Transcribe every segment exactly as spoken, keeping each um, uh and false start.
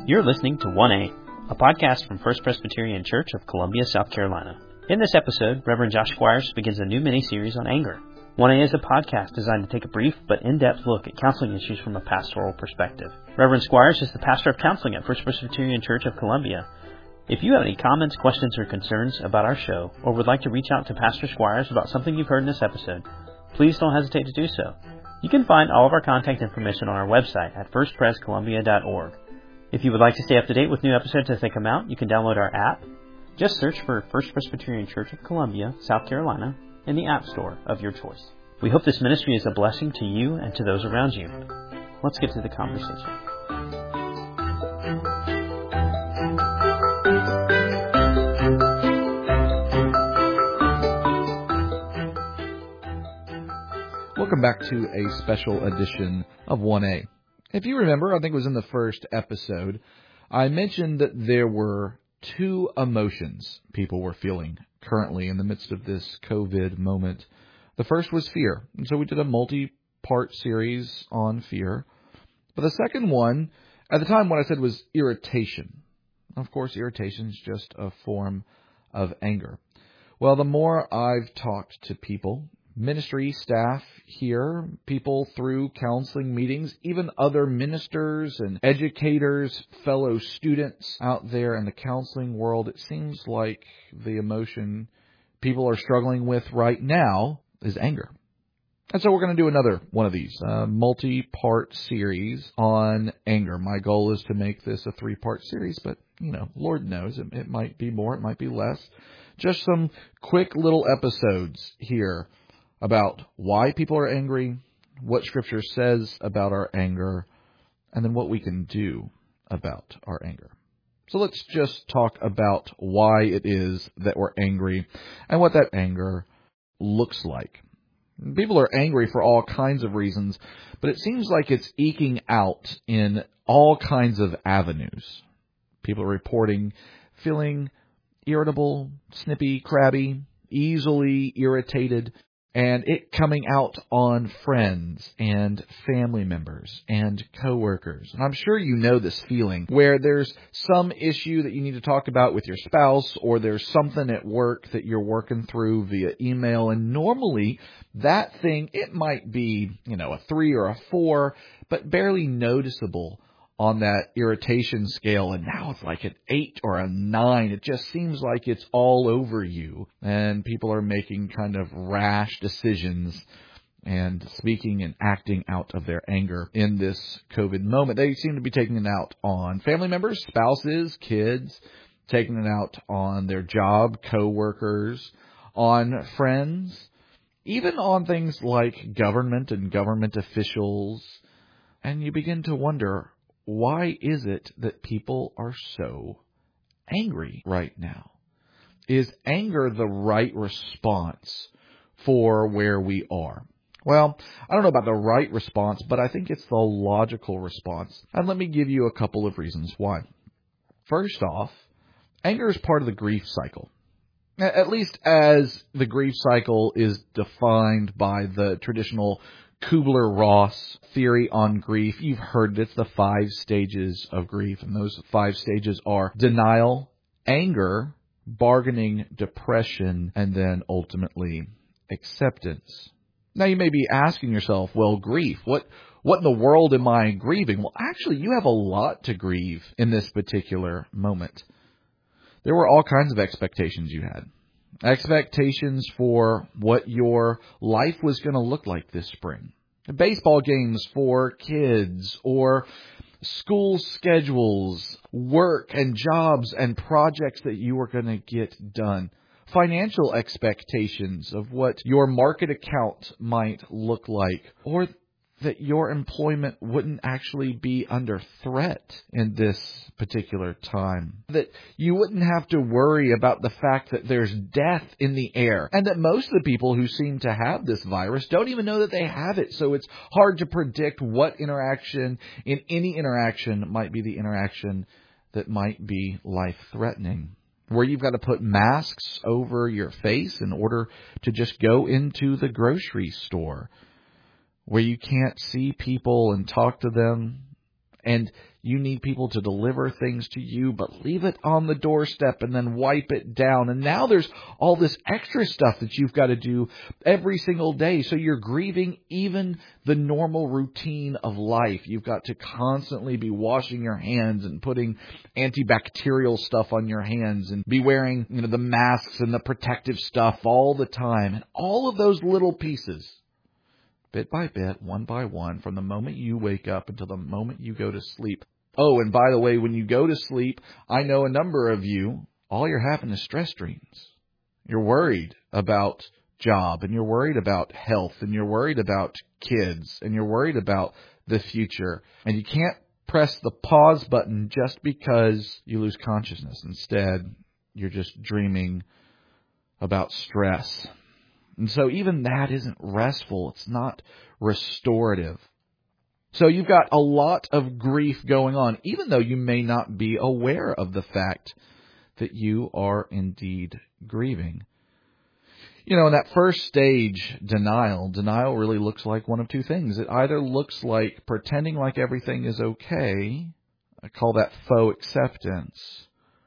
You're listening to one A, a podcast from First Presbyterian Church of Columbia, South Carolina. In this episode, Reverend Josh Squires begins a new mini-series on anger. one A is a podcast designed to take a brief but in-depth look at counseling issues from a pastoral perspective. Reverend Squires is the pastor of counseling at First Presbyterian Church of Columbia. If you have any comments, questions, or concerns about our show, or would like to reach out to Pastor Squires about something you've heard in this episode, please don't hesitate to do so. You can find all of our contact information on our website at first pres columbia dot org. If you would like to stay up to date with new episodes as they come out, you can download our app. Just search for First Presbyterian Church of Columbia, South Carolina, in the App Store of your choice. We hope this ministry is a blessing to you and to those around you. Let's get to the conversation. Welcome back to a special edition of one A. If you remember, I think it was in the first episode, I mentioned that there were two emotions people were feeling currently in the midst of this COVID moment. The first was fear. And so we did a multi-part series on fear. But the second one, at the time what I said was irritation. Of course, irritation is just a form of anger. Well, the more I've talked to people, ministry staff here, people through counseling meetings, even other ministers and educators, fellow students out there in the counseling world, it seems like the emotion people are struggling with right now is anger. And so we're going to do another one of these, a multi-part series on anger. My goal is to make this a three-part series, but, you know, Lord knows, it, it might be more, it might be less. Just some quick little episodes here about why people are angry, what Scripture says about our anger, and then what we can do about our anger. So let's just talk about why it is that we're angry and what that anger looks like. People are angry for all kinds of reasons, but it seems like it's eking out in all kinds of avenues. People are reporting feeling irritable, snippy, crabby, easily irritated, and it coming out on friends and family members and coworkers. And I'm sure you know this feeling where there's some issue that you need to talk about with your spouse, or there's something at work that you're working through via email. And normally that thing, it might be, you know, a three or a four, but barely noticeable on that irritation scale, and now it's like an eight or a nine. It just seems like it's all over you, and people are making kind of rash decisions and speaking and acting out of their anger in this COVID moment. They seem to be taking it out on family members, spouses, kids, taking it out on their job, coworkers, on friends, even on things like government and government officials. And you begin to wonder, why is it that people are so angry right now? Is anger the right response for where we are? Well, I don't know about the right response, but I think it's the logical response. And let me give you a couple of reasons why. First off, anger is part of the grief cycle. At least as the grief cycle is defined by the traditional Kubler-Ross theory on grief. You've heard it's the five stages of grief, and those five stages are denial, anger, bargaining, depression, and then ultimately acceptance. Now you may be asking yourself, well, grief, what what in the world am I grieving? Well, actually, you have a lot to grieve in this particular moment. There were all kinds of expectations you had. Expectations for what your life was going to look like this spring. Baseball games for kids, or school schedules, work and jobs and projects that you were going to get done. Financial expectations of what your market account might look like, or that your employment wouldn't actually be under threat in this particular time. That you wouldn't have to worry about the fact that there's death in the air. And that most of the people who seem to have this virus don't even know that they have it. So it's hard to predict what interaction in any interaction might be the interaction that might be life-threatening. Where you've got to put masks over your face in order to just go into the grocery store. Where you can't see people and talk to them and you need people to deliver things to you, but leave it on the doorstep and then wipe it down. And now there's all this extra stuff that you've got to do every single day. So you're grieving even the normal routine of life. You've got to constantly be washing your hands and putting antibacterial stuff on your hands and be wearing, you know, the masks and the protective stuff all the time. And all of those little pieces, bit by bit, one by one, from the moment you wake up until the moment you go to sleep. Oh, and by the way, when you go to sleep, I know a number of you, all you're having is stress dreams. You're worried about job, and you're worried about health, and you're worried about kids, and you're worried about the future. And you can't press the pause button just because you lose consciousness. Instead, you're just dreaming about stress. And so even that isn't restful. It's not restorative. So you've got a lot of grief going on, even though you may not be aware of the fact that you are indeed grieving. You know, in that first stage, denial, denial really looks like one of two things. It either looks like pretending like everything is okay. I call that faux acceptance.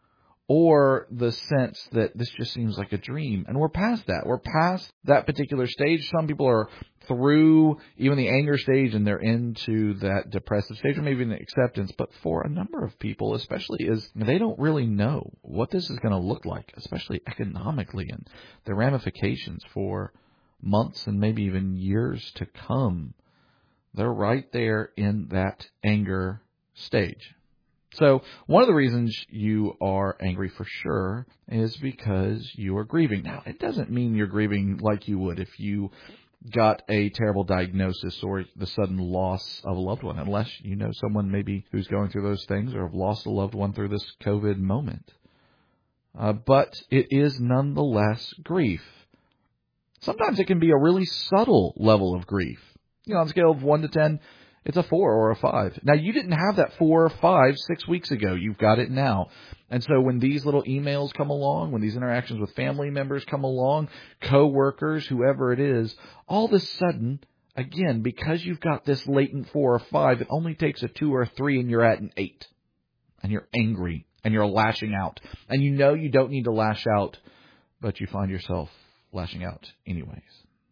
Or the sense that this just seems like a dream. And we're past that. We're past that particular stage. Some people are through even the anger stage and they're into that depressive stage or maybe an acceptance. But for a number of people, especially, is they don't really know what this is going to look like, especially economically and the ramifications for months and maybe even years to come. They're right there in that anger stage. So one of the reasons you are angry for sure is because you are grieving. Now, it doesn't mean you're grieving like you would if you got a terrible diagnosis or the sudden loss of a loved one, unless you know someone maybe who's going through those things or have lost a loved one through this COVID moment. Uh, but it is nonetheless grief. Sometimes it can be a really subtle level of grief. You know, on a scale of one to ten, it's a four or a five. Now, you didn't have that four or five six weeks ago. You've got it now. And so when these little emails come along, when these interactions with family members come along, co-workers, whoever it is, all of a sudden, again, because you've got this latent four or five, it only takes a two or a three and you're at an eight. And you're angry and you're lashing out. And you know you don't need to lash out, but you find yourself lashing out anyways.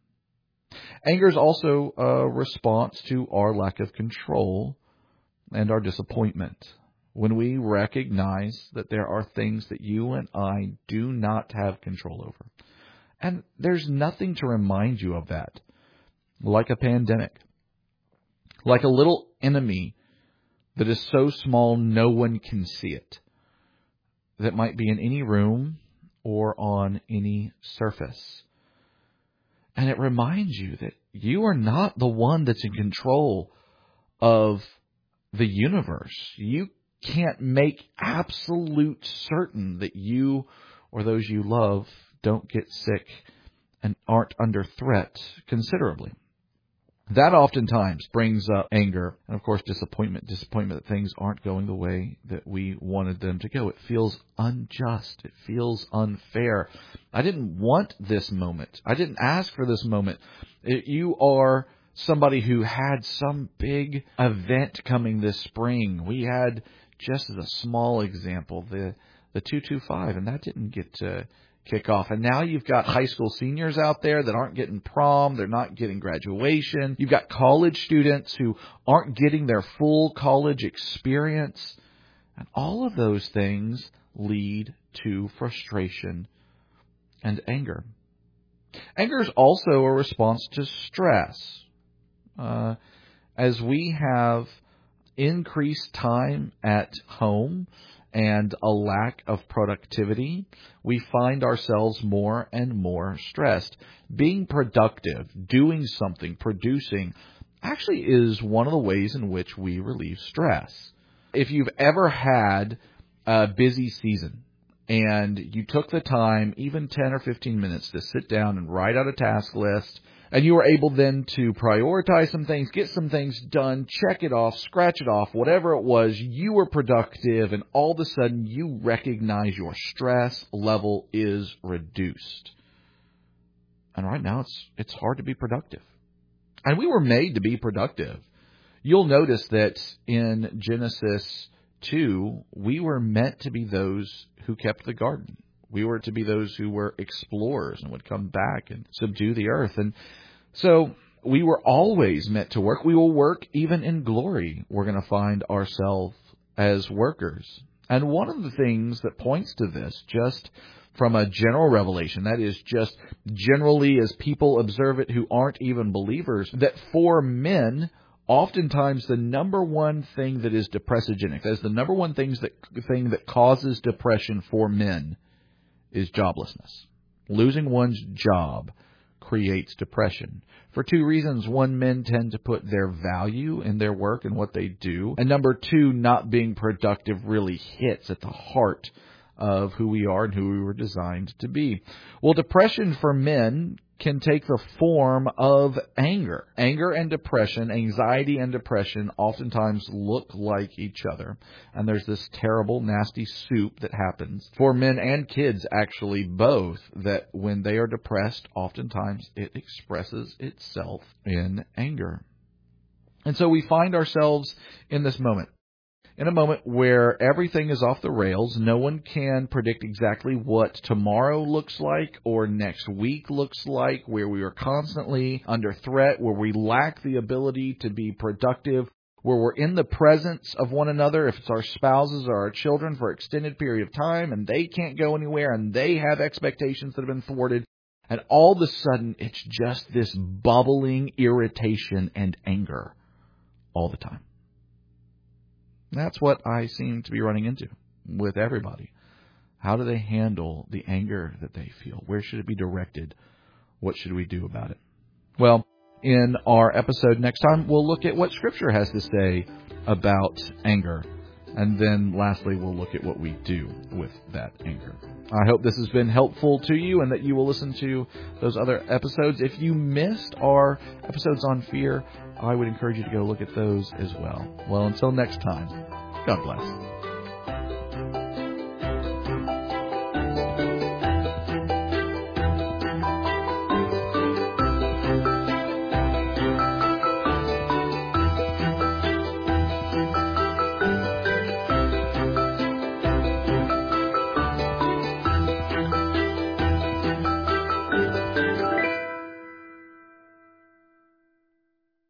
Anger is also a response to our lack of control and our disappointment. When we recognize that there are things that you and I do not have control over. And there's nothing to remind you of that. Like a pandemic. Like a little enemy that is so small no one can see it. That might be in any room or on any surface. And it reminds you that you are not the one that's in control of the universe. You can't make absolute certain that you or those you love don't get sick and aren't under threat considerably. That oftentimes brings up anger and, of course, disappointment. Disappointment that things aren't going the way that we wanted them to go. It feels unjust. It feels unfair. I didn't want this moment. I didn't ask for this moment. It, you are somebody who had some big event coming this spring. We had, just as a small example, the, the two two five, and that didn't get to kick off. And now you've got high school seniors out there that aren't getting prom. They're not getting graduation. You've got college students who aren't getting their full college experience. And all of those things lead to frustration and anger. Anger is also a response to stress. Uh, as we have increased time at home and a lack of productivity, we find ourselves more and more stressed. Being productive, doing something, producing, actually is one of the ways in which we relieve stress. If you've ever had a busy season and you took the time, even ten or fifteen minutes, to sit down and write out a task list, and you were able then to prioritize some things, get some things done, check it off, scratch it off, whatever it was, you were productive, and all of a sudden you recognize your stress level is reduced. And right now it's it's hard to be productive. And we were made to be productive. You'll notice that in Genesis two, we were meant to be those who kept the garden. We were to be those who were explorers and would come back and subdue the earth. And so we were always meant to work. We will work even in glory. We're going to find ourselves as workers. And one of the things that points to this, just from a general revelation, that is just generally as people observe it who aren't even believers, that for men, oftentimes the number one thing that is depressogenic, that is the number one things that, thing that causes depression for men, is joblessness. Losing one's job creates depression. For two reasons. One, men tend to put their value in their work and what they do. And number two, not being productive really hits at the heart of who we are and who we were designed to be. Well, depression for men can take the form of anger. Anger and depression, anxiety and depression oftentimes look like each other. And there's this terrible, nasty soup that happens for men and kids, actually both, that when they are depressed, oftentimes it expresses itself in anger. And so we find ourselves in this moment. In a moment where everything is off the rails, no one can predict exactly what tomorrow looks like or next week looks like, where we are constantly under threat, where we lack the ability to be productive, where we're in the presence of one another, if it's our spouses or our children, for an extended period of time, and they can't go anywhere, and they have expectations that have been thwarted, and all of a sudden it's just this bubbling irritation and anger all the time. That's what I seem to be running into with everybody. How do they handle the anger that they feel? Where should it be directed? What should we do about it? Well, in our episode next time, we'll look at what Scripture has to say about anger. And then lastly, we'll look at what we do with that anger. I hope this has been helpful to you and that you will listen to those other episodes. If you missed our episodes on fear, I would encourage you to go look at those as well. Well, until next time, God bless.